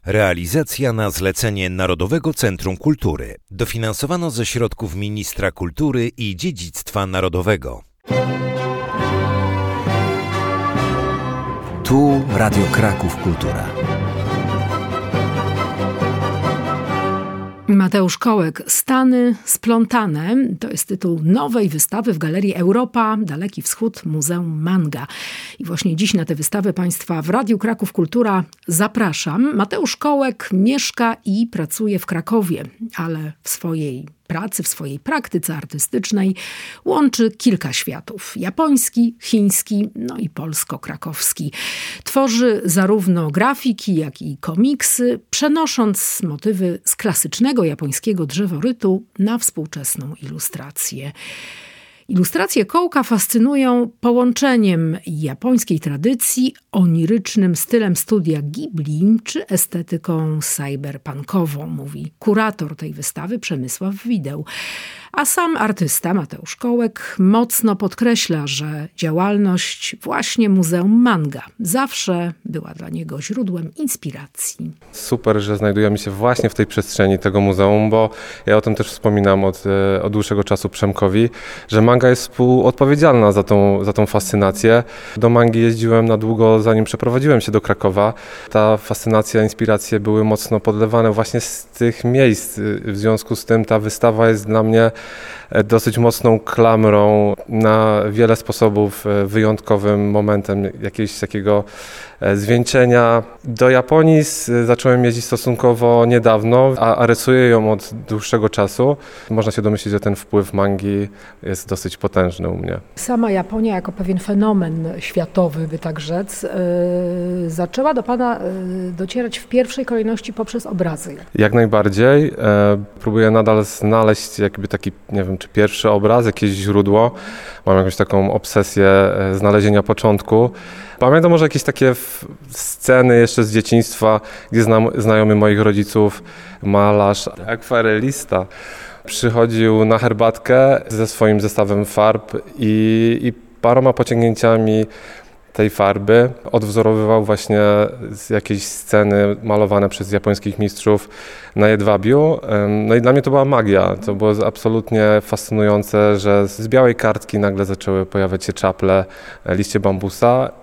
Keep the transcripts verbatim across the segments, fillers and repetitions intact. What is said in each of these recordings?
Realizacja na zlecenie Narodowego Centrum Kultury. Dofinansowano ze środków Ministra Kultury i Dziedzictwa Narodowego. Tu Radio Kraków Kultura. Mateusz Kołek, Stany splątane. To jest tytuł nowej wystawy w Galerii Europa, Daleki Wschód, Muzeum Manga. I właśnie dziś na tę wystawę Państwa w Radiu Kraków Kultura zapraszam. Mateusz Kołek mieszka i pracuje w Krakowie, ale w swojej pracy, w swojej praktyce artystycznej łączy kilka światów. Japoński, chiński, no i polsko-krakowski. Tworzy zarówno grafiki, jak i komiksy, przenosząc motywy z klasycznego japońskiego drzeworytu na współczesną ilustrację. Ilustracje Kołka fascynują połączeniem japońskiej tradycji, onirycznym stylem studia Ghibli czy estetyką cyberpunkową, mówi kurator tej wystawy Przemysław Wideł. A sam artysta Mateusz Kołek mocno podkreśla, że działalność właśnie Muzeum Manga zawsze była dla niego źródłem inspiracji. Super, że znajdujemy się właśnie w tej przestrzeni tego muzeum, bo ja o tym też wspominam od, od dłuższego czasu Przemkowi, że manga jest współodpowiedzialna za tą, za tą fascynację. Do mangi jeździłem na długo, zanim przeprowadziłem się do Krakowa. Ta fascynacja, inspiracje były mocno podlewane właśnie z tych miejsc. W związku z tym ta wystawa jest dla mnie dosyć mocną klamrą, na wiele sposobów wyjątkowym momentem jakiegoś takiego zwieńczenia. Do Japonii zacząłem jeździć stosunkowo niedawno, a, a rysuję ją od dłuższego czasu. Można się domyślić, że ten wpływ mangi jest dosyć potężny u mnie. Sama Japonia jako pewien fenomen światowy, by tak rzec, yy, zaczęła do Pana yy, docierać w pierwszej kolejności poprzez obrazy. Jak najbardziej. E, próbuję nadal znaleźć jakby taki, nie wiem, czy pierwszy obraz, jakieś źródło. Mam jakąś taką obsesję znalezienia początku. Pamiętam może jakieś takie sceny jeszcze z dzieciństwa, gdzie znam, znajomy moich rodziców, malarz, akwarelista, przychodził na herbatkę ze swoim zestawem farb i, i paroma pociągnięciami tej farby odwzorowywał właśnie z jakiejś sceny malowane przez japońskich mistrzów na jedwabiu. No i dla mnie to była magia. To było absolutnie fascynujące, że z białej kartki nagle zaczęły pojawiać się czaple, liście bambusa.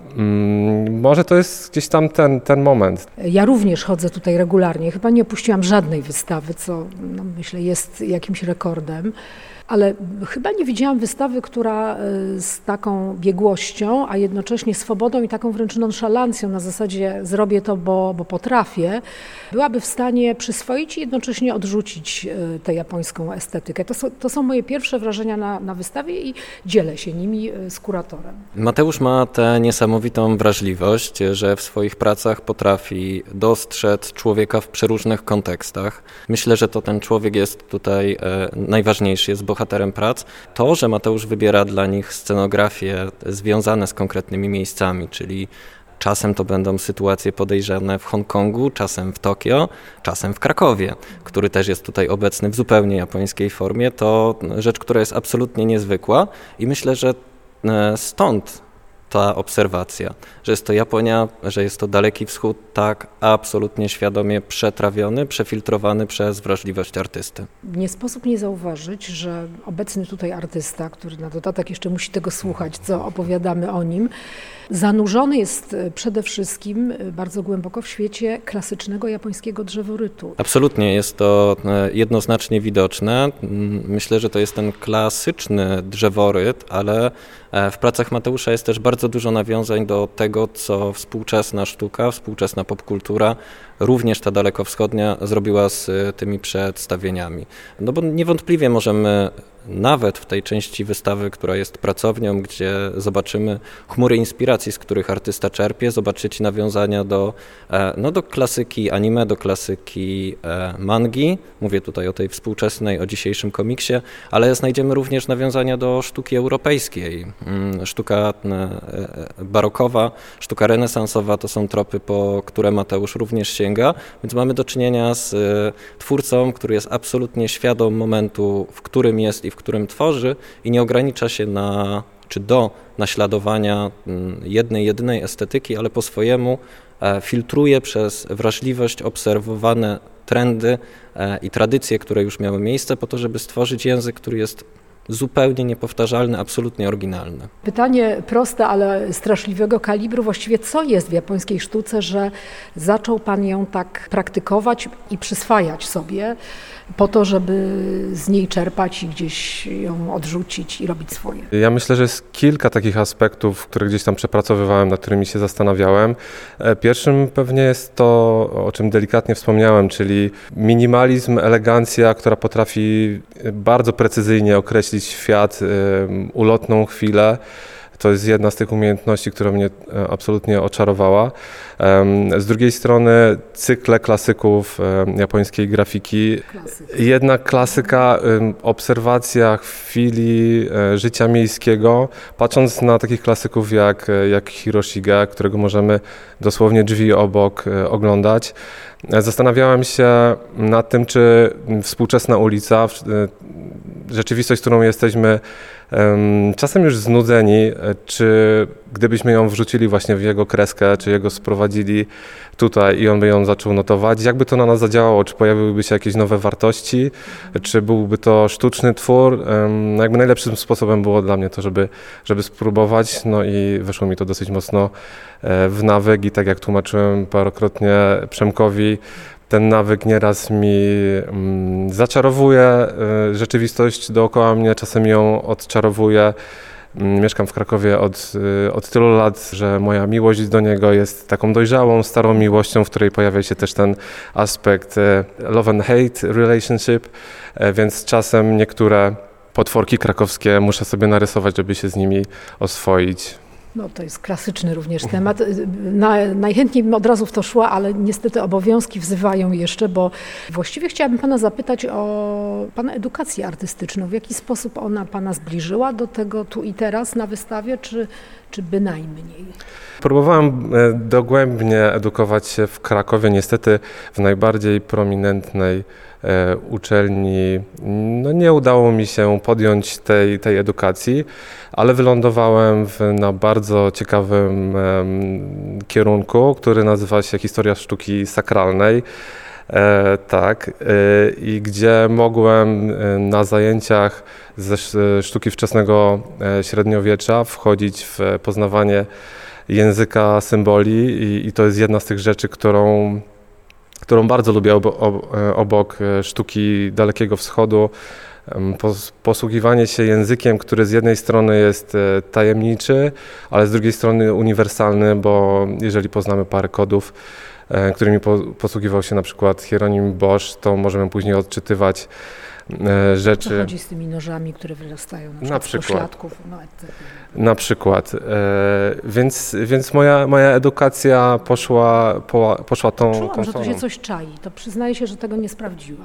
Może to jest gdzieś tam ten, ten moment. Ja również chodzę tutaj regularnie. Chyba nie opuściłam żadnej wystawy, co no, myślę jest jakimś rekordem. Ale chyba nie widziałam wystawy, która z taką biegłością, a jednocześnie swobodą i taką wręcz nonszalancją na zasadzie zrobię to, bo, bo potrafię, byłaby w stanie przyswoić i jednocześnie odrzucić tę japońską estetykę. To są, to są moje pierwsze wrażenia na, na wystawie i dzielę się nimi z kuratorem. Mateusz ma tę niesamowitą wrażliwość, że w swoich pracach potrafi dostrzec człowieka w przeróżnych kontekstach. Myślę, że to ten człowiek jest tutaj e, najważniejszy, jest bohaterem prac. To, że Mateusz wybiera dla nich scenografie związane z konkretnymi miejscami, czyli czasem to będą sytuacje podejrzane w Hongkongu, czasem w Tokio, czasem w Krakowie, który też jest tutaj obecny w zupełnie japońskiej formie, to rzecz, która jest absolutnie niezwykła i myślę, że stąd ta obserwacja, że jest to Japonia, że jest to Daleki Wschód, tak absolutnie świadomie przetrawiony, przefiltrowany przez wrażliwość artysty. Nie sposób nie zauważyć, że obecny tutaj artysta, który na dodatek jeszcze musi tego słuchać, co opowiadamy o nim, zanurzony jest przede wszystkim bardzo głęboko w świecie klasycznego japońskiego drzeworytu. Absolutnie, jest to jednoznacznie widoczne. Myślę, że to jest ten klasyczny drzeworyt, ale w pracach Mateusza jest też bardzo dużo nawiązań do tego, co współczesna sztuka, współczesna popkultura, również ta dalekowschodnia, zrobiła z tymi przedstawieniami. No bo niewątpliwie możemy nawet w tej części wystawy, która jest pracownią, gdzie zobaczymy chmury inspiracji, z których artysta czerpie, zobaczyć nawiązania do, no do klasyki anime, do klasyki mangi. Mówię tutaj o tej współczesnej, o dzisiejszym komiksie, ale znajdziemy również nawiązania do sztuki europejskiej. Sztuka barokowa, sztuka renesansowa to są tropy, po które Mateusz również sięga, więc mamy do czynienia z twórcą, który jest absolutnie świadom momentu, w którym jest i w którym tworzy i nie ogranicza się na, czy do naśladowania jednej, jedynej estetyki, ale po swojemu filtruje przez wrażliwość obserwowane trendy i tradycje, które już miały miejsce, po to, żeby stworzyć język, który jest zupełnie niepowtarzalny, absolutnie oryginalny. Pytanie proste, ale straszliwego kalibru. Właściwie co jest w japońskiej sztuce, że zaczął Pan ją tak praktykować i przyswajać sobie po to, żeby z niej czerpać i gdzieś ją odrzucić i robić swoje? Ja myślę, że jest kilka takich aspektów, które gdzieś tam przepracowywałem, nad którymi się zastanawiałem. Pierwszym pewnie jest to, o czym delikatnie wspomniałem, czyli minimalizm, elegancja, która potrafi bardzo precyzyjnie określić świat, ulotną chwilę. To jest jedna z tych umiejętności, która mnie absolutnie oczarowała. Z drugiej strony cykle klasyków japońskiej grafiki. Klasyka. Jednak klasyka, obserwacja chwili życia miejskiego, patrząc na takich klasyków jak, jak Hiroshige, którego możemy dosłownie drzwi obok oglądać. Zastanawiałem się nad tym, czy współczesna ulica, rzeczywistość, którą jesteśmy czasem już znudzeni, czy gdybyśmy ją wrzucili właśnie w jego kreskę, czy jego sprowadzili tutaj i on by ją zaczął notować, jakby to na nas zadziałało, czy pojawiłyby się jakieś nowe wartości, czy byłby to sztuczny twór. Jakby najlepszym sposobem było dla mnie to, żeby, żeby spróbować, no i weszło mi to dosyć mocno w nawyk i tak jak tłumaczyłem parokrotnie Przemkowi, ten nawyk nieraz mi mm, zaczarowuje y, rzeczywistość dookoła mnie, czasem ją odczarowuje. Mieszkam w Krakowie od, y, od tylu lat, że moja miłość do niego jest taką dojrzałą, starą miłością, w której pojawia się też ten aspekt y, love and hate relationship, y, więc czasem niektóre potworki krakowskie muszę sobie narysować, żeby się z nimi oswoić. No to jest klasyczny również temat. Na, najchętniej bym od razu w to szła, ale niestety obowiązki wzywają jeszcze, bo właściwie chciałabym Pana zapytać o Pana edukację artystyczną. W jaki sposób ona Pana zbliżyła do tego tu i teraz na wystawie, czy, czy bynajmniej? Próbowałem dogłębnie edukować się w Krakowie, niestety w najbardziej prominentnej uczelni. No nie udało mi się podjąć tej, tej edukacji, ale wylądowałem w, na bardzo ciekawym um, kierunku, który nazywa się Historia Sztuki Sakralnej. E, tak, e, i gdzie mogłem na zajęciach ze sztuki wczesnego średniowiecza wchodzić w poznawanie języka symboli i, i to jest jedna z tych rzeczy, którą którą bardzo lubię obok sztuki Dalekiego Wschodu. Posługiwanie się językiem, który z jednej strony jest tajemniczy, ale z drugiej strony uniwersalny, bo jeżeli poznamy parę kodów, którymi posługiwał się na przykład Hieronim Bosch, to możemy później odczytywać rzeczy. Co chodzi z tymi nożami, które wyrastają na, na przykład z pośladków? No, et cetera. Na przykład. E, więc więc moja, moja edukacja poszła, po, poszła tą Czułam, tą że tu stroną. się coś czai. To przyznaję się, że tego nie sprawdziłam.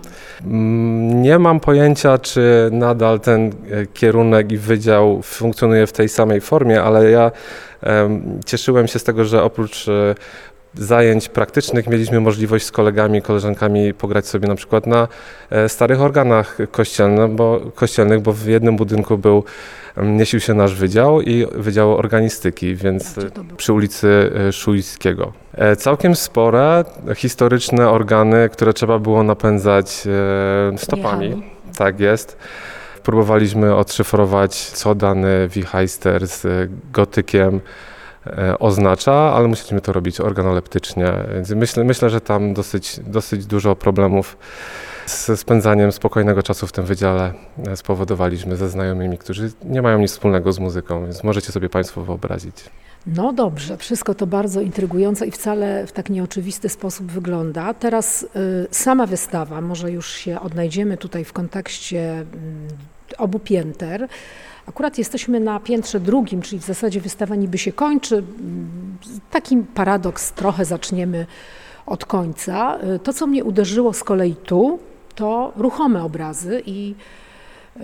Nie mam pojęcia, czy nadal ten kierunek i wydział funkcjonuje w tej samej formie, ale ja e, cieszyłem się z tego, że oprócz e, zajęć praktycznych mieliśmy możliwość z kolegami, koleżankami pograć sobie na przykład na starych organach kościelnych, bo, kościelnych, bo w jednym budynku był, mieścił się nasz wydział i Wydział Organistyki, więc przy ulicy Szujskiego. Całkiem spore, historyczne organy, które trzeba było napędzać stopami. Jechami. Tak jest. Próbowaliśmy odszyfrować, co dany wichajster z gotykiem oznacza, ale musieliśmy to robić organoleptycznie. Więc myślę, myślę, że tam dosyć, dosyć dużo problemów ze spędzaniem spokojnego czasu w tym wydziale spowodowaliśmy ze znajomymi, którzy nie mają nic wspólnego z muzyką, więc możecie sobie Państwo wyobrazić. No dobrze, wszystko to bardzo intrygujące i wcale w tak nieoczywisty sposób wygląda. Teraz y, sama wystawa, może już się odnajdziemy tutaj w kontekście y, obu pięter. Akurat jesteśmy na piętrze drugim, czyli w zasadzie wystawa niby się kończy. Taki paradoks, trochę zaczniemy od końca. To, co mnie uderzyło z kolei tu, to ruchome obrazy i yy,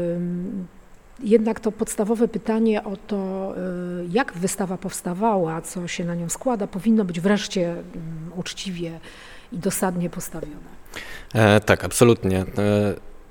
jednak to podstawowe pytanie o to, yy, jak wystawa powstawała, co się na nią składa, powinno być wreszcie yy, uczciwie i dosadnie postawione. E, tak, absolutnie. E,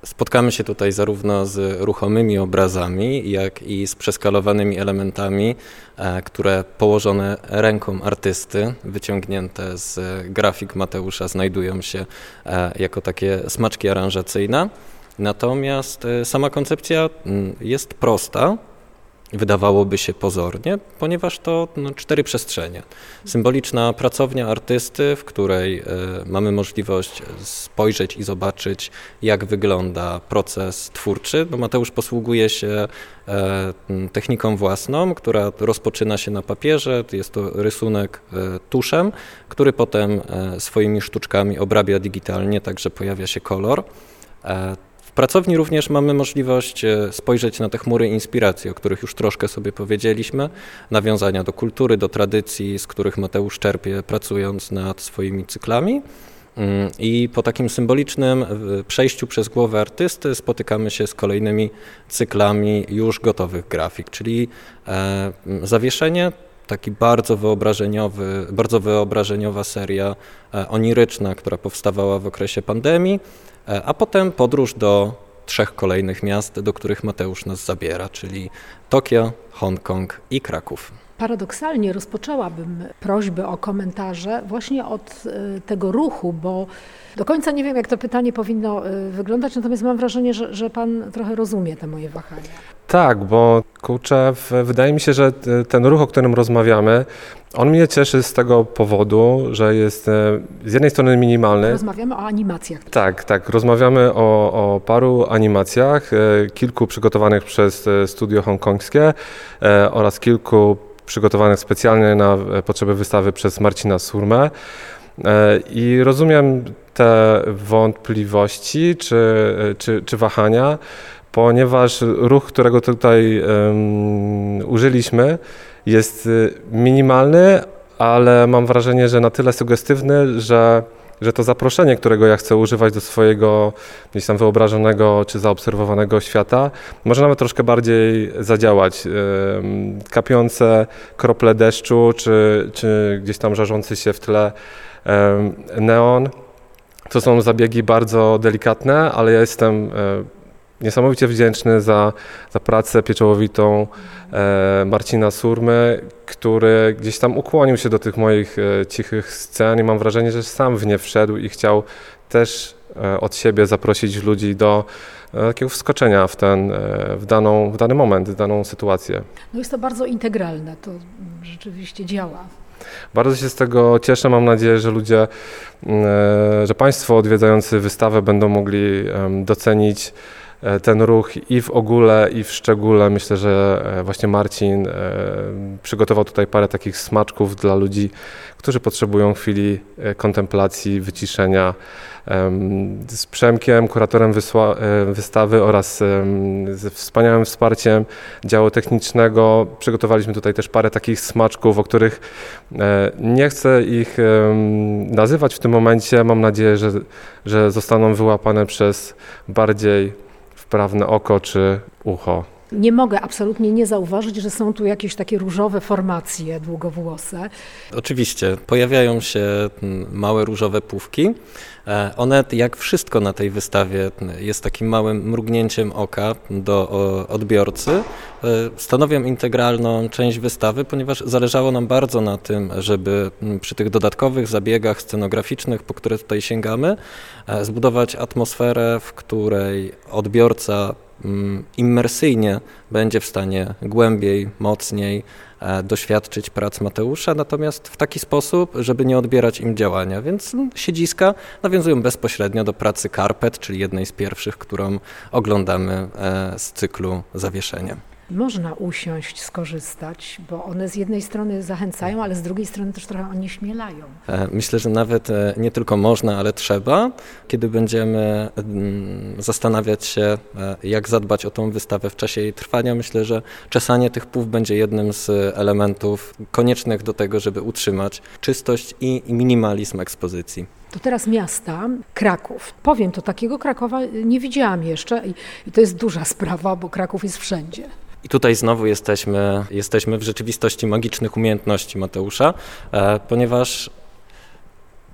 Spotkamy się tutaj zarówno z ruchomymi obrazami, jak i z przeskalowanymi elementami, które położone ręką artysty, wyciągnięte z grafik Mateusza, znajdują się jako takie smaczki aranżacyjne. Natomiast sama koncepcja jest prosta, wydawałoby się pozornie, ponieważ to no, cztery przestrzenie. Symboliczna pracownia artysty, w której y, mamy możliwość spojrzeć i zobaczyć, jak wygląda proces twórczy. No, Mateusz posługuje się y, techniką własną, która rozpoczyna się na papierze. Jest to rysunek y, tuszem, który potem y, swoimi sztuczkami obrabia digitalnie, także pojawia się kolor. Y, W pracowni również mamy możliwość spojrzeć na te chmury inspiracji, o których już troszkę sobie powiedzieliśmy, nawiązania do kultury, do tradycji, z których Mateusz czerpie pracując nad swoimi cyklami. I po takim symbolicznym przejściu przez głowę artysty spotykamy się z kolejnymi cyklami już gotowych grafik, czyli zawieszenie, taki bardzo wyobrażeniowy, bardzo wyobrażeniowa seria oniryczna, która powstawała w okresie pandemii, a potem podróż do trzech kolejnych miast, do których Mateusz nas zabiera, czyli Tokio, Hongkong i Kraków. Paradoksalnie rozpoczęłabym prośbę o komentarze właśnie od tego ruchu, bo do końca nie wiem, jak to pytanie powinno wyglądać, natomiast mam wrażenie, że, że pan trochę rozumie te moje wahania. Tak, bo kurczę, wydaje mi się, że ten ruch, o którym rozmawiamy, on mnie cieszy z tego powodu, że jest z jednej strony minimalny. Rozmawiamy o animacjach. Tak, tak. Rozmawiamy o, o paru animacjach, kilku przygotowanych przez studio hongkongskie oraz kilku przygotowanych specjalnie na potrzeby wystawy przez Marcina Surmę. I rozumiem te wątpliwości czy, czy, czy wahania, ponieważ ruch, którego tutaj um, użyliśmy, jest minimalny, ale mam wrażenie, że na tyle sugestywny, że, że to zaproszenie, którego ja chcę używać do swojego gdzieś tam wyobrażonego czy zaobserwowanego świata, może nawet troszkę bardziej zadziałać. Kapiące krople deszczu, czy, czy gdzieś tam żarzący się w tle neon, to są zabiegi bardzo delikatne, ale ja jestem niesamowicie wdzięczny za, za pracę pieczołowitą e, Marcina Surmy, który gdzieś tam ukłonił się do tych moich e, cichych scen i mam wrażenie, że sam w nie wszedł i chciał też e, od siebie zaprosić ludzi do e, takiego wskoczenia w, ten, e, w, daną, w dany moment, w daną sytuację. No jest to bardzo integralne, to rzeczywiście działa. Bardzo się z tego cieszę, mam nadzieję, że ludzie, że Państwo odwiedzający wystawę będą mogli docenić ten ruch i w ogóle, i w szczególe. Myślę, że właśnie Marcin przygotował tutaj parę takich smaczków dla ludzi, którzy potrzebują chwili kontemplacji, wyciszenia. Z Przemkiem, kuratorem wysła, wystawy oraz z wspaniałym wsparciem działu technicznego przygotowaliśmy tutaj też parę takich smaczków, o których nie chcę ich nazywać w tym momencie. Mam nadzieję, że, że zostaną wyłapane przez bardziej wprawne oko czy ucho. Nie mogę absolutnie nie zauważyć, że są tu jakieś takie różowe formacje długowłose. Oczywiście, pojawiają się małe różowe płówki. One, jak wszystko na tej wystawie, jest takim małym mrugnięciem oka do odbiorcy. Stanowią integralną część wystawy, ponieważ zależało nam bardzo na tym, żeby przy tych dodatkowych zabiegach scenograficznych, po które tutaj sięgamy, zbudować atmosferę, w której odbiorca immersyjnie będzie w stanie głębiej, mocniej doświadczyć prac Mateusza, natomiast w taki sposób, żeby nie odbierać im działania. Więc siedziska nawiązują bezpośrednio do pracy Karpet, czyli jednej z pierwszych, którą oglądamy z cyklu Zawieszenie. Można usiąść, skorzystać, bo one z jednej strony zachęcają, ale z drugiej strony też trochę onieśmielają. Myślę, że nawet nie tylko można, ale trzeba. Kiedy będziemy zastanawiać się, jak zadbać o tą wystawę w czasie jej trwania, myślę, że czesanie tych płów będzie jednym z elementów koniecznych do tego, żeby utrzymać czystość i minimalizm ekspozycji. To teraz miasta, Kraków. Powiem, to takiego Krakowa nie widziałam jeszcze i, i to jest duża sprawa, bo Kraków jest wszędzie. I tutaj znowu jesteśmy, jesteśmy w rzeczywistości magicznych umiejętności Mateusza, e, ponieważ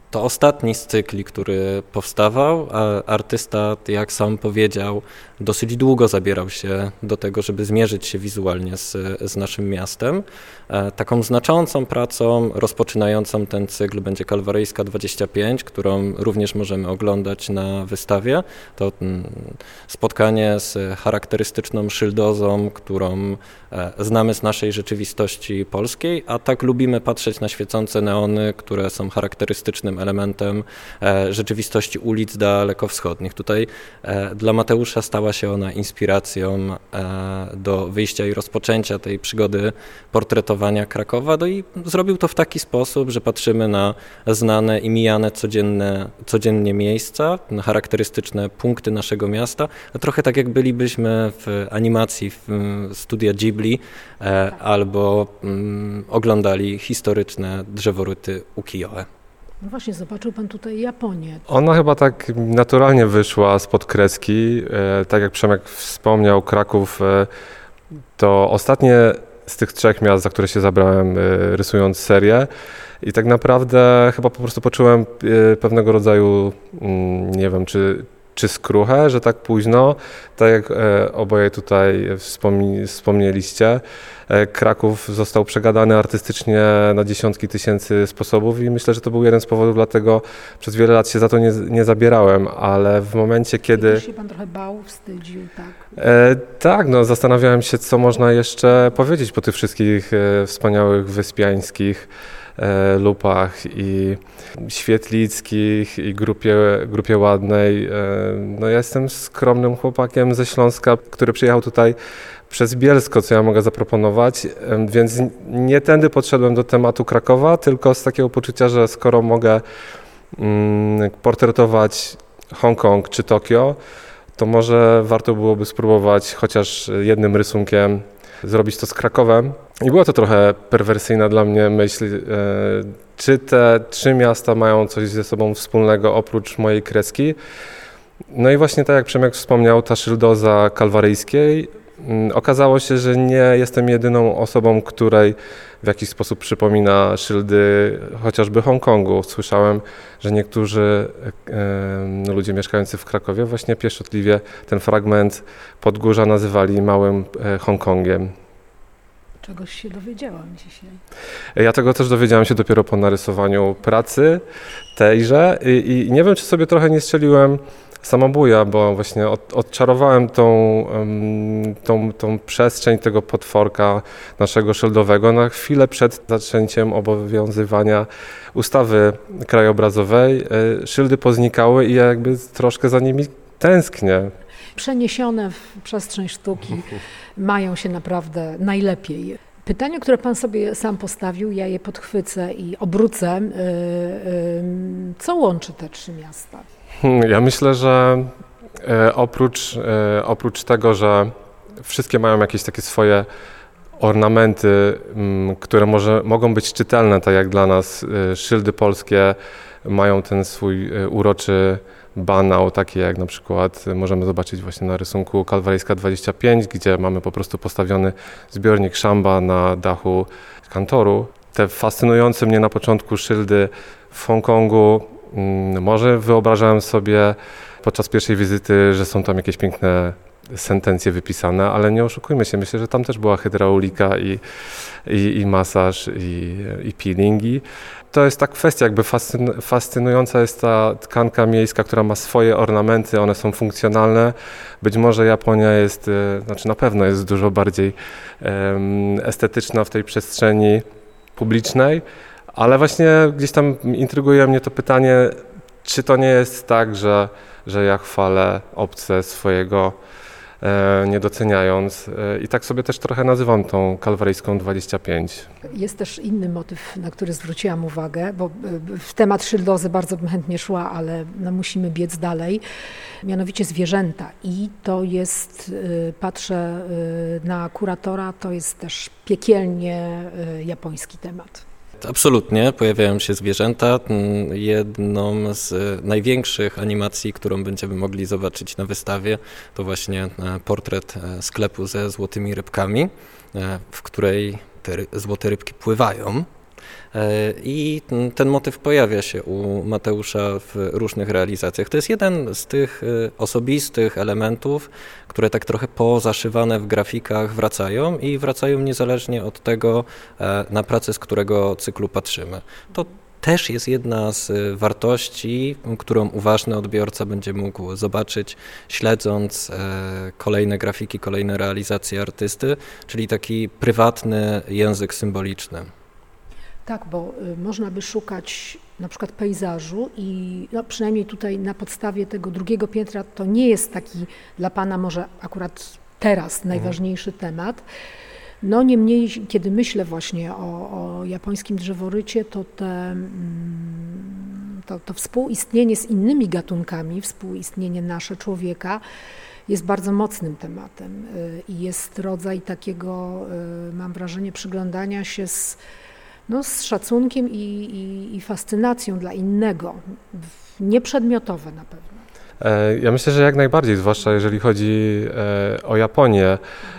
To ostatni z cykli, który powstawał, a artysta, jak sam powiedział, dosyć długo zabierał się do tego, żeby zmierzyć się wizualnie z, z naszym miastem. Taką znaczącą pracą rozpoczynającą ten cykl będzie Kalwaryjska dwadzieścia pięć, którą również możemy oglądać na wystawie. To spotkanie z charakterystyczną szyldozą, którą znamy z naszej rzeczywistości polskiej, a tak lubimy patrzeć na świecące neony, które są charakterystycznym elementem rzeczywistości ulic dalekowschodnich. Tutaj dla Mateusza stała się ona inspiracją do wyjścia i rozpoczęcia tej przygody portretowania Krakowa. No i zrobił to w taki sposób, że patrzymy na znane i mijane codzienne, codziennie miejsca, na charakterystyczne punkty naszego miasta, a trochę tak jak bylibyśmy w animacji w studia Ghibli albo mm, oglądali historyczne drzeworyty ukiyo-e. No właśnie, zobaczył pan tutaj Japonię. Ona chyba tak naturalnie wyszła spod kreski. E, tak jak Przemek wspomniał, Kraków e, to ostatnie z tych trzech miast, za które się zabrałem e, rysując serię. I tak naprawdę chyba po prostu poczułem e, pewnego rodzaju, mm, nie wiem, czy, czy skruchę, że tak późno, tak jak e, oboje tutaj wspomni- wspomnieliście. Kraków został przegadany artystycznie na dziesiątki tysięcy sposobów i myślę, że to był jeden z powodów, dlatego przez wiele lat się za to nie, nie zabierałem, ale w momencie, kiedy... Czy się pan trochę bał, wstydził, tak? E, tak, no zastanawiałem się, co można jeszcze powiedzieć po tych wszystkich e, wspaniałych wyspiańskich e, lupach i świetlickich i grupie, grupie ładnej. E, no ja jestem skromnym chłopakiem ze Śląska, który przyjechał tutaj przez Bielsko, co ja mogę zaproponować, więc nie tędy podszedłem do tematu Krakowa, tylko z takiego poczucia, że skoro mogę mm, portretować Hongkong czy Tokio, to może warto byłoby spróbować chociaż jednym rysunkiem zrobić to z Krakowem. I było to trochę perwersyjna dla mnie myśl, e, czy te trzy miasta mają coś ze sobą wspólnego oprócz mojej kreski. No i właśnie tak jak Przemek wspomniał, ta szyldoza kalwaryjskiej, okazało się, że nie jestem jedyną osobą, której w jakiś sposób przypomina szyldy chociażby Hongkongu. Słyszałem, że niektórzy e, ludzie mieszkający w Krakowie właśnie pieszczotliwie ten fragment Podgórza nazywali małym e, Hongkongiem. Czegoś się dowiedziałam dzisiaj. Ja tego też dowiedziałem się dopiero po narysowaniu pracy tejże i, i nie wiem, czy sobie trochę nie strzeliłem samobuja, bo właśnie od, odczarowałem tą, um, tą, tą przestrzeń tego potworka naszego szyldowego na chwilę przed zaczęciem obowiązywania ustawy krajobrazowej. Y, szyldy poznikały i ja jakby troszkę za nimi tęsknię. Przeniesione w przestrzeń sztuki mają się naprawdę najlepiej. Pytanie, które pan sobie sam postawił, ja je podchwycę i obrócę. Yy, yy, co łączy te trzy miasta? Ja myślę, że e, oprócz, e, oprócz tego, że wszystkie mają jakieś takie swoje ornamenty, m, które może, mogą być czytelne, tak jak dla nas e, szyldy polskie mają ten swój e, uroczy banał, taki jak na przykład możemy zobaczyć właśnie na rysunku Kalwaryjska dwadzieścia pięć, gdzie mamy po prostu postawiony zbiornik szamba na dachu kantoru. Te fascynujące mnie na początku szyldy w Hongkongu, może wyobrażałem sobie podczas pierwszej wizyty, że są tam jakieś piękne sentencje wypisane, ale nie oszukujmy się, myślę, że tam też była hydraulika i, i, i masaż i, i peelingi. To jest ta kwestia, jakby fascyn, fascynująca jest ta tkanka miejska, która ma swoje ornamenty, one są funkcjonalne. Być może Japonia jest, znaczy na pewno jest dużo bardziej um, estetyczna w tej przestrzeni publicznej, ale właśnie gdzieś tam intryguje mnie to pytanie, czy to nie jest tak, że, że ja chwalę obce swojego e, nie doceniając e, i tak sobie też trochę nazywam tą Kalwaryjską dwadzieścia pięć. Jest też inny motyw, na który zwróciłam uwagę, bo w temat szyldozy bardzo bym chętnie szła, ale no musimy biec dalej, mianowicie zwierzęta i to jest, patrzę na kuratora, to jest też piekielnie japoński temat. Absolutnie, pojawiają się zwierzęta. Jedną z największych animacji, którą będziemy mogli zobaczyć na wystawie, to właśnie portret sklepu ze złotymi rybkami, w której te złote rybki pływają. I ten motyw pojawia się u Mateusza w różnych realizacjach. To jest jeden z tych osobistych elementów, które tak trochę pozaszywane w grafikach wracają i wracają niezależnie od tego, na pracę, z którego cyklu patrzymy. To też jest jedna z wartości, którą uważny odbiorca będzie mógł zobaczyć, śledząc kolejne grafiki, kolejne realizacje artysty, czyli taki prywatny język symboliczny. Tak, bo można by szukać na przykład pejzażu i no, przynajmniej tutaj na podstawie tego drugiego piętra to nie jest taki dla Pana może akurat teraz najważniejszy mhm. temat. No niemniej, kiedy myślę właśnie o, o japońskim drzeworycie, to, te, to, to współistnienie z innymi gatunkami, współistnienie nasze człowieka jest bardzo mocnym tematem i jest rodzaj takiego, mam wrażenie, przyglądania się z, no, z szacunkiem i, i, i fascynacją dla innego, nieprzedmiotowe na pewno. Ja myślę, że jak najbardziej, zwłaszcza jeżeli chodzi o Japonię.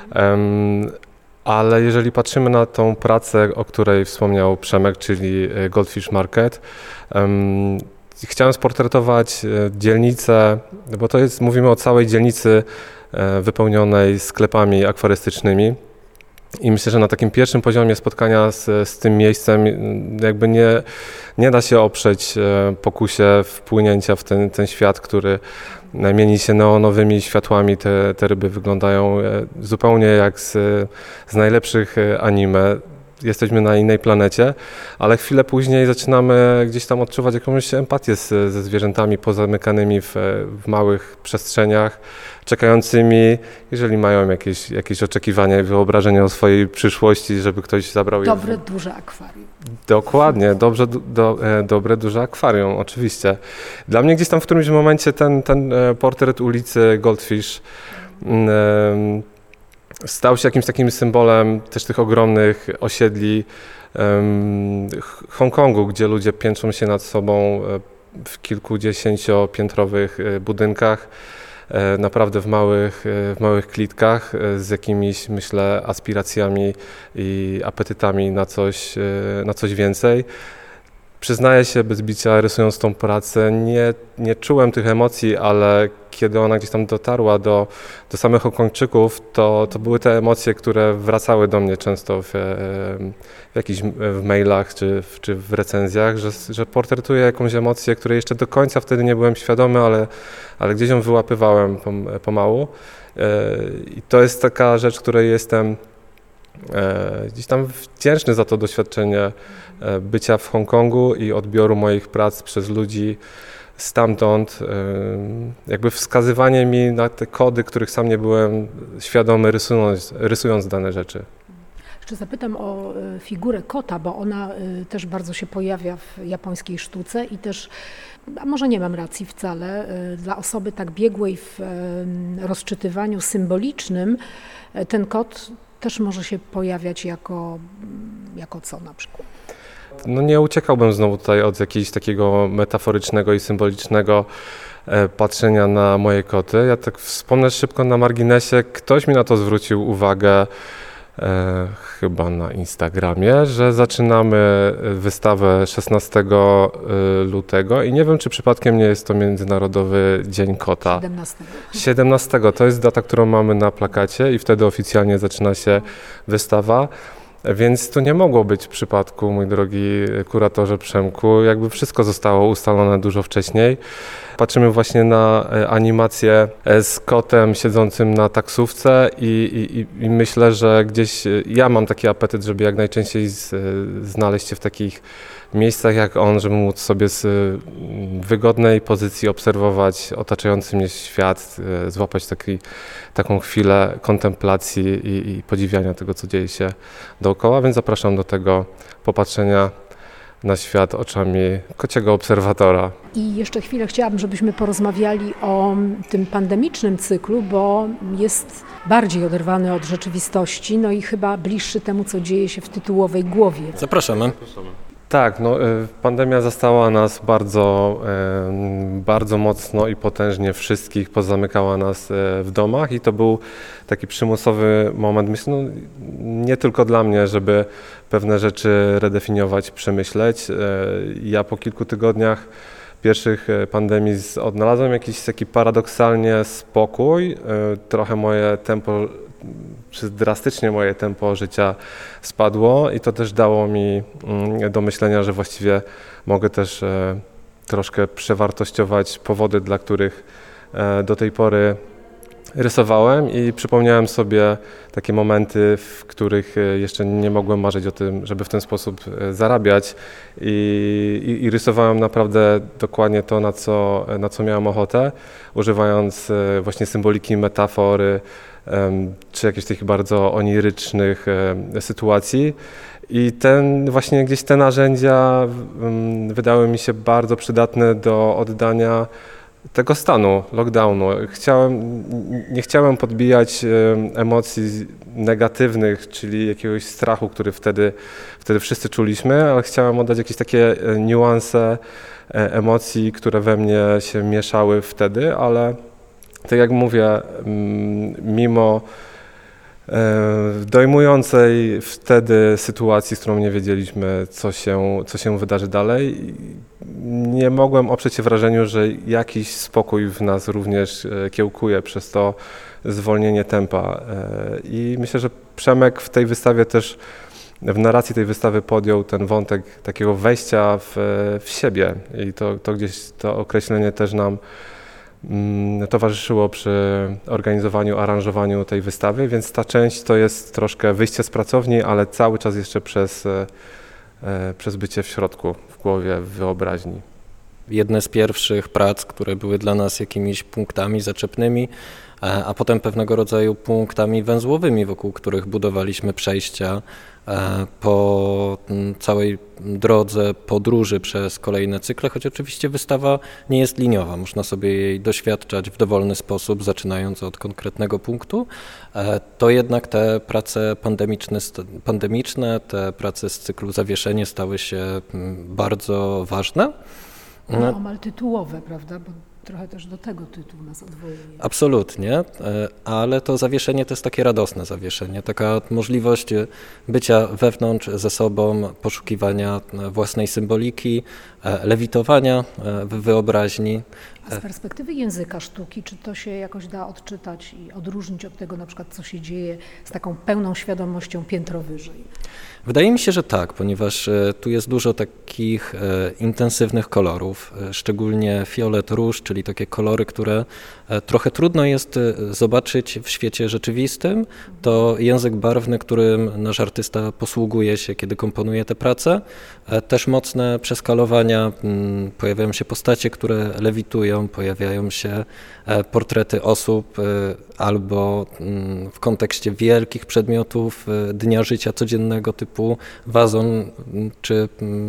Ale jeżeli patrzymy na tą pracę, o której wspomniał Przemek, czyli Goldfish Market, um, chciałem sportretować dzielnicę, bo to jest, mówimy o całej dzielnicy wypełnionej sklepami akwarystycznymi. I myślę, że na takim pierwszym poziomie spotkania z, z tym miejscem jakby nie, nie da się oprzeć pokusie wpłynięcia w ten, ten świat, który mieni się neonowymi światłami. Te, te ryby wyglądają zupełnie jak z, z najlepszych anime. Jesteśmy na innej planecie, ale chwilę później zaczynamy gdzieś tam odczuwać jakąś empatię z, ze zwierzętami pozamykanymi w, w małych przestrzeniach, czekającymi, jeżeli mają jakieś, jakieś oczekiwania i wyobrażenia o swojej przyszłości, żeby ktoś zabrał je. Dobre, duże akwarium. Dokładnie, dobrze, do, dobre, duże akwarium, oczywiście. Dla mnie gdzieś tam w którymś momencie ten, ten portret ulicy Goldfish um, stał się jakimś takim symbolem też tych ogromnych osiedli um, Hongkongu, gdzie ludzie piętrzą się nad sobą w kilkudziesięciopiętrowych budynkach, naprawdę w małych, w małych klitkach z jakimiś, myślę, aspiracjami i apetytami na coś, na coś więcej. Przyznaję się bez bicia, rysując tą pracę, nie, nie czułem tych emocji, ale kiedy ona gdzieś tam dotarła do, do samych Hongkongczyków, to, to były te emocje, które wracały do mnie często w, w jakichś w mailach czy w, czy w recenzjach, że, że portretuję jakąś emocję, której jeszcze do końca wtedy nie byłem świadomy, ale, ale gdzieś ją wyłapywałem pomału. I to jest taka rzecz, której jestem gdzieś tam wdzięczny za to doświadczenie bycia w Hongkongu i odbioru moich prac przez ludzi stamtąd, jakby wskazywanie mi na te kody, których sam nie byłem świadomy, rysując, rysując dane rzeczy. Jeszcze zapytam o figurę kota, bo ona też bardzo się pojawia w japońskiej sztuce i też, a może nie mam racji wcale, dla osoby tak biegłej w rozczytywaniu symbolicznym ten kot też może się pojawiać jako, jako co na przykład? No nie uciekałbym znowu tutaj od jakiegoś takiego metaforycznego i symbolicznego patrzenia na moje koty. Ja tak wspomnę szybko na marginesie, ktoś mi na to zwrócił uwagę e, chyba na Instagramie, że zaczynamy wystawę szesnastego lutego i nie wiem, czy przypadkiem nie jest to Międzynarodowy Dzień Kota. siedemnastego. siedemnastego to jest data, którą mamy na plakacie i wtedy oficjalnie zaczyna się wystawa. Więc to nie mogło być w przypadku, mój drogi kuratorze Przemku, jakby wszystko zostało ustalone dużo wcześniej. Patrzymy właśnie na animację z kotem siedzącym na taksówce i, i, i myślę, że gdzieś ja mam taki apetyt, żeby jak najczęściej z, znaleźć się w takich miejscach jak on, żeby móc sobie z wygodnej pozycji obserwować otaczający mnie świat, złapać taki, taką chwilę kontemplacji i, i podziwiania tego, co dzieje się dookoła, więc zapraszam do tego popatrzenia na świat oczami kociego obserwatora. I jeszcze chwilę chciałabym, żebyśmy porozmawiali o tym pandemicznym cyklu, bo jest bardziej oderwany od rzeczywistości, no i chyba bliższy temu, co dzieje się w tytułowej głowie. Zapraszamy. Tak, no, pandemia zastała nas bardzo, bardzo mocno i potężnie wszystkich, pozamykała nas w domach i to był taki przymusowy moment, myślę, no, nie tylko dla mnie, żeby pewne rzeczy redefiniować, przemyśleć. Ja po kilku tygodniach pierwszych pandemii odnalazłem jakiś taki paradoksalnie spokój, trochę moje tempo, czy drastycznie moje tempo życia spadło i to też dało mi do myślenia, że właściwie mogę też troszkę przewartościować powody, dla których do tej pory rysowałem i przypomniałem sobie takie momenty, w których jeszcze nie mogłem marzyć o tym, żeby w ten sposób zarabiać i, i, i rysowałem naprawdę dokładnie to, na co, na co miałem ochotę, używając właśnie symboliki, metafory, czy jakichś takich bardzo onirycznych sytuacji. I ten, właśnie gdzieś te narzędzia wydały mi się bardzo przydatne do oddania tego stanu, lockdownu. Chciałem, nie chciałem podbijać emocji negatywnych, czyli jakiegoś strachu, który wtedy, wtedy wszyscy czuliśmy, ale chciałem oddać jakieś takie niuanse emocji, które we mnie się mieszały wtedy, ale tak jak mówię, mimo dojmującej wtedy sytuacji, z którą nie wiedzieliśmy, co się, co się wydarzy dalej, nie mogłem oprzeć się wrażeniu, że jakiś spokój w nas również kiełkuje przez to zwolnienie tempa. I myślę, że Przemek w tej wystawie też, w narracji tej wystawy podjął ten wątek takiego wejścia w, w siebie i to, to gdzieś to określenie też nam towarzyszyło przy organizowaniu, aranżowaniu tej wystawy, więc ta część to jest troszkę wyjście z pracowni, ale cały czas jeszcze przez, przez bycie w środku, w głowie, w wyobraźni. Jedne z pierwszych prac, które były dla nas jakimiś punktami zaczepnymi, a potem pewnego rodzaju punktami węzłowymi, wokół których budowaliśmy przejścia po całej drodze podróży przez kolejne cykle, choć oczywiście wystawa nie jest liniowa, można sobie jej doświadczać w dowolny sposób, zaczynając od konkretnego punktu, to jednak te prace pandemiczne, pandemiczne te prace z cyklu Zawieszenie stały się bardzo ważne. No, omal tytułowe, prawda? Bo trochę też do tego tytuł nas odwołuje. Absolutnie, ale to zawieszenie to jest takie radosne zawieszenie, taka możliwość bycia wewnątrz ze sobą, poszukiwania własnej symboliki, lewitowania w wyobraźni. A z perspektywy języka sztuki, czy to się jakoś da odczytać i odróżnić od tego, na przykład, co się dzieje z taką pełną świadomością piętro wyżej? Wydaje mi się, że tak, ponieważ tu jest dużo takich intensywnych kolorów, szczególnie fiolet, róż, czyli takie kolory, które trochę trudno jest zobaczyć w świecie rzeczywistym. To język barwny, którym nasz artysta posługuje się, kiedy komponuje te prace. Też mocne przeskalowania, pojawiają się postacie, które lewitują, pojawiają się portrety osób albo w kontekście wielkich przedmiotów dnia życia codziennego typu wazon czy,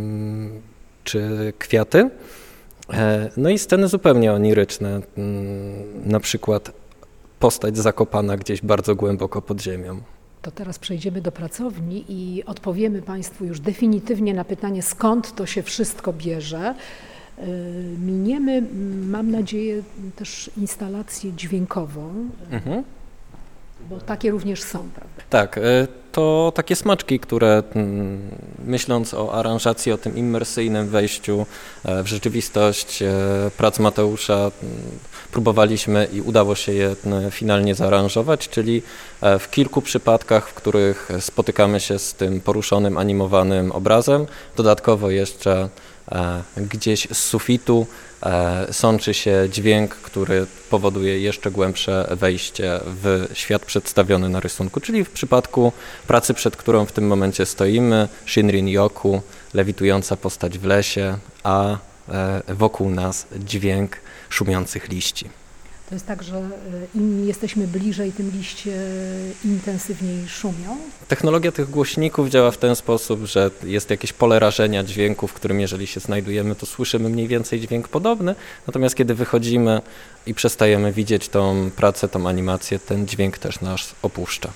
czy kwiaty. No i sceny zupełnie oniryczne, na przykład postać zakopana gdzieś bardzo głęboko pod ziemią. To teraz przejdziemy do pracowni i odpowiemy Państwu już definitywnie na pytanie, skąd to się wszystko bierze. Miniemy, mam nadzieję, też instalację dźwiękową, mhm. bo takie również są, prawda? Tak, to takie smaczki, które myśląc o aranżacji, o tym immersyjnym wejściu w rzeczywistość prac Mateusza, próbowaliśmy i udało się je finalnie zaaranżować, czyli w kilku przypadkach, w których spotykamy się z tym poruszonym, animowanym obrazem, dodatkowo jeszcze gdzieś z sufitu sączy się dźwięk, który powoduje jeszcze głębsze wejście w świat przedstawiony na rysunku, czyli w przypadku pracy, przed którą w tym momencie stoimy, Shinrin-yoku, lewitująca postać w lesie, a wokół nas dźwięk szumiących liści. To jest tak, że im jesteśmy bliżej, tym liście intensywniej szumią? Technologia tych głośników działa w ten sposób, że jest jakieś pole rażenia dźwięku, w którym jeżeli się znajdujemy, to słyszymy mniej więcej dźwięk podobny, natomiast kiedy wychodzimy i przestajemy widzieć tą pracę, tą animację, ten dźwięk też nas opuszcza.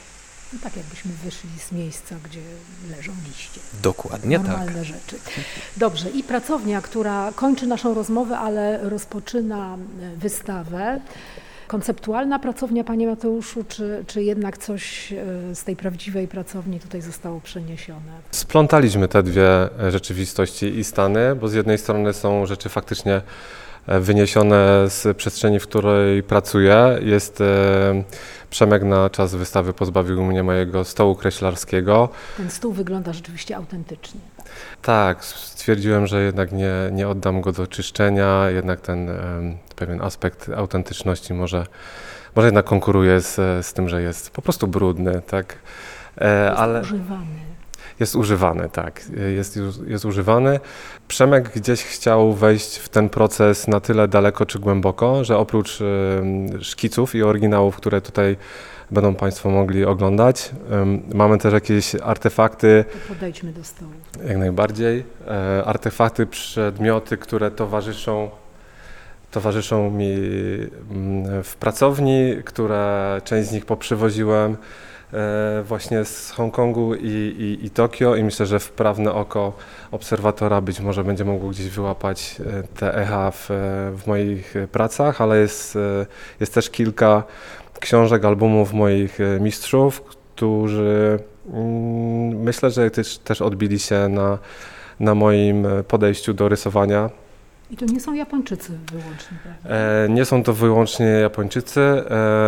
No tak jakbyśmy wyszli z miejsca, gdzie leżą liście. Dokładnie tak. Normalne rzeczy. Dobrze, i pracownia, która kończy naszą rozmowę, ale rozpoczyna wystawę. Konceptualna pracownia, panie Mateuszu, czy, czy jednak coś z tej prawdziwej pracowni tutaj zostało przeniesione? Splątaliśmy te dwie rzeczywistości i stany, bo z jednej strony są rzeczy faktycznie wyniesione z przestrzeni, w której pracuję. Jest Przemek na czas wystawy pozbawił mnie mojego stołu kreślarskiego. Ten stół wygląda rzeczywiście autentycznie. Tak, stwierdziłem, że jednak nie, nie oddam go do czyszczenia, jednak ten um, pewien aspekt autentyczności może, może jednak konkuruje z, z tym, że jest po prostu brudny, tak. E, jest ale używany. Jest używany, tak, jest, jest używany. Przemek gdzieś chciał wejść w ten proces na tyle daleko czy głęboko, że oprócz um, szkiców i oryginałów, które tutaj będą Państwo mogli oglądać. Mamy też jakieś artefakty. To podejdźmy do stołu. Jak najbardziej. Artefakty, przedmioty, które towarzyszą, towarzyszą mi w pracowni, które część z nich poprzywoziłem właśnie z Hongkongu i, i, i Tokio i myślę, że wprawne oko obserwatora być może będzie mogło gdzieś wyłapać te echa w, w moich pracach, ale jest, jest też kilka książek, albumów moich mistrzów, którzy mm, myślę, że też, też odbili się na, na moim podejściu do rysowania. I to nie są Japończycy wyłącznie, prawda? E, nie są to wyłącznie Japończycy, e,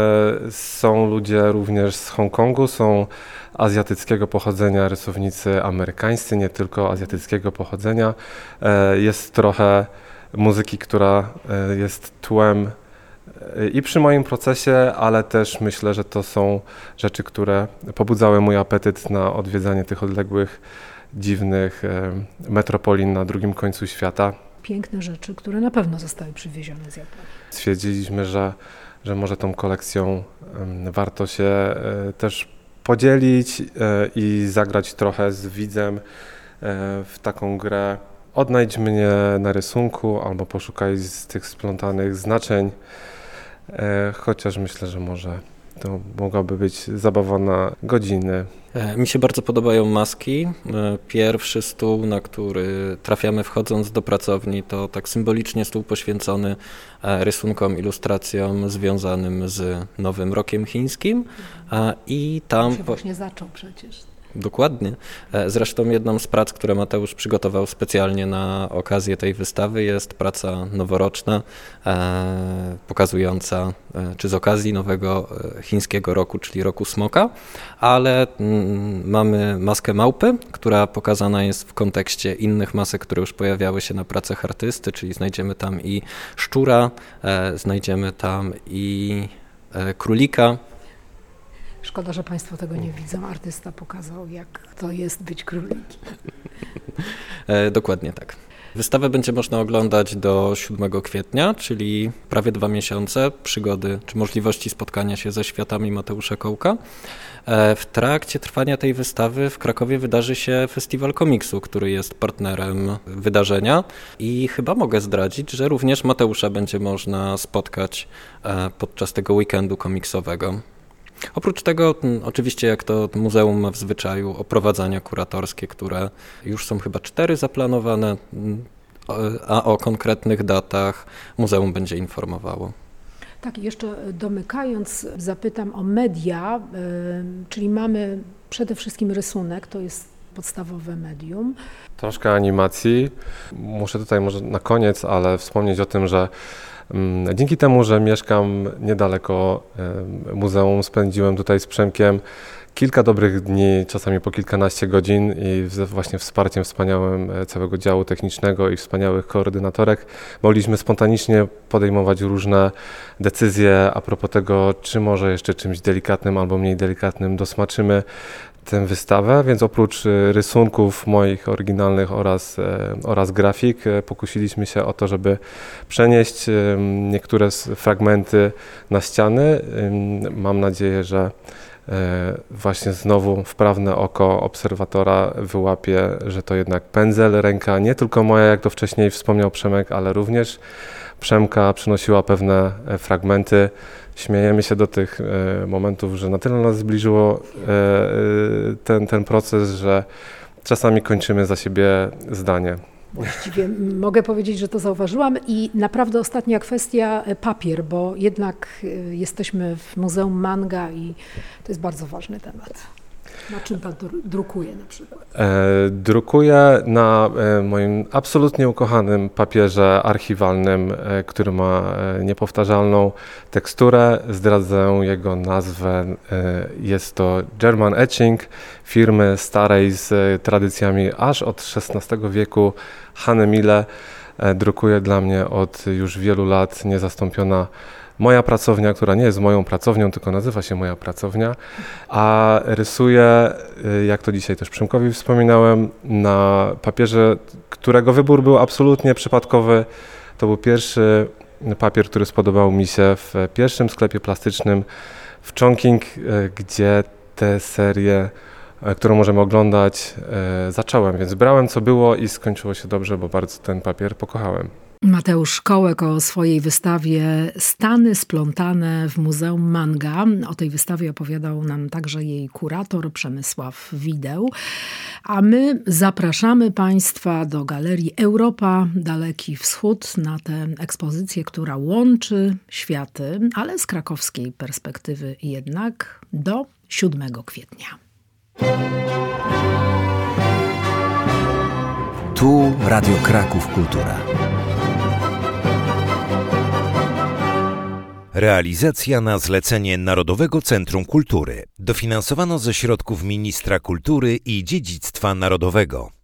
są ludzie również z Hongkongu, są azjatyckiego pochodzenia rysownicy amerykańscy, nie tylko azjatyckiego pochodzenia. E, jest trochę muzyki, która e, jest tłem i przy moim procesie, ale też myślę, że to są rzeczy, które pobudzały mój apetyt na odwiedzanie tych odległych, dziwnych metropolin na drugim końcu świata. Piękne rzeczy, które na pewno zostały przywiezione z Japonii. Stwierdziliśmy, że, że może tą kolekcją warto się też podzielić i zagrać trochę z widzem w taką grę. Odnajdź mnie na rysunku albo poszukaj z tych splątanych znaczeń. Chociaż myślę, że może to mogłaby być zabawa na godziny. Mi się bardzo podobają maski. Pierwszy stół, na który trafiamy wchodząc do pracowni, to tak symbolicznie stół poświęcony rysunkom, ilustracjom związanym z Nowym Rokiem Chińskim. I tam... On się właśnie zaczął przecież. Dokładnie. Zresztą jedną z prac, które Mateusz przygotował specjalnie na okazję tej wystawy, jest praca noworoczna, e, pokazująca, e, czy z okazji nowego chińskiego roku, czyli roku smoka, ale mm, mamy maskę małpy, która pokazana jest w kontekście innych masek, które już pojawiały się na pracach artysty, czyli znajdziemy tam i szczura, e, znajdziemy tam i e, królika. Szkoda, że Państwo tego nie widzą. Artysta pokazał, jak to jest być królikiem. E, dokładnie tak. Wystawę będzie można oglądać do siódmego kwietnia, czyli prawie dwa miesiące przygody czy możliwości spotkania się ze światami Mateusza Kołka. E, w trakcie trwania tej wystawy w Krakowie wydarzy się Festiwal Komiksu, który jest partnerem wydarzenia i chyba mogę zdradzić, że również Mateusza będzie można spotkać e, podczas tego weekendu komiksowego. Oprócz tego oczywiście jak to muzeum ma w zwyczaju oprowadzania kuratorskie, które już są chyba cztery zaplanowane, a o konkretnych datach muzeum będzie informowało. Tak, i jeszcze domykając zapytam o media, czyli mamy przede wszystkim rysunek, to jest podstawowe medium. Troszkę animacji. Muszę tutaj może na koniec, ale wspomnieć o tym, że dzięki temu, że mieszkam niedaleko muzeum, spędziłem tutaj z Przemkiem kilka dobrych dni, czasami po kilkanaście godzin i właśnie wsparciem wspaniałym całego działu technicznego i wspaniałych koordynatorek mogliśmy spontanicznie podejmować różne decyzje a propos tego, czy może jeszcze czymś delikatnym albo mniej delikatnym dosmaczymy tę wystawę, więc oprócz rysunków moich oryginalnych oraz, oraz grafik pokusiliśmy się o to, żeby przenieść niektóre fragmenty na ściany. Mam nadzieję, że właśnie znowu wprawne oko obserwatora wyłapie, że to jednak pędzel, ręka nie tylko moja, jak to wcześniej wspomniał Przemek, ale również Przemka przynosiła pewne fragmenty. Śmiejemy się do tych momentów, że na tyle nas zbliżyło ten, ten proces, że czasami kończymy za siebie zdanie. Właściwie mogę powiedzieć, że to zauważyłam i naprawdę ostatnia kwestia, papier, bo jednak jesteśmy w Muzeum Manga i to jest bardzo ważny temat. Na czym pan drukuje na przykład? E, drukuję na e, moim absolutnie ukochanym papierze archiwalnym, e, który ma e, niepowtarzalną teksturę. Zdradzę jego nazwę. E, jest to German Etching firmy starej z e, tradycjami aż od szesnastego wieku. Hanemile e, drukuje dla mnie od już wielu lat niezastąpiona moja pracownia, która nie jest moją pracownią, tylko nazywa się Moja Pracownia, a rysuję, jak to dzisiaj też Przemkowi wspominałem, na papierze, którego wybór był absolutnie przypadkowy. To był pierwszy papier, który spodobał mi się w pierwszym sklepie plastycznym w Chongqing, gdzie tę serię, którą możemy oglądać, zacząłem. Więc brałem co było i skończyło się dobrze, bo bardzo ten papier pokochałem. Mateusz Kołek o swojej wystawie Stany splątane w Muzeum Manga. O tej wystawie opowiadał nam także jej kurator Przemysław Wideł. A my zapraszamy Państwa do Galerii Europa, Daleki Wschód na tę ekspozycję, która łączy światy, ale z krakowskiej perspektywy jednak do siódmego kwietnia. Tu Radio Kraków Kultura. Realizacja na zlecenie Narodowego Centrum Kultury. Dofinansowano ze środków Ministra Kultury i Dziedzictwa Narodowego.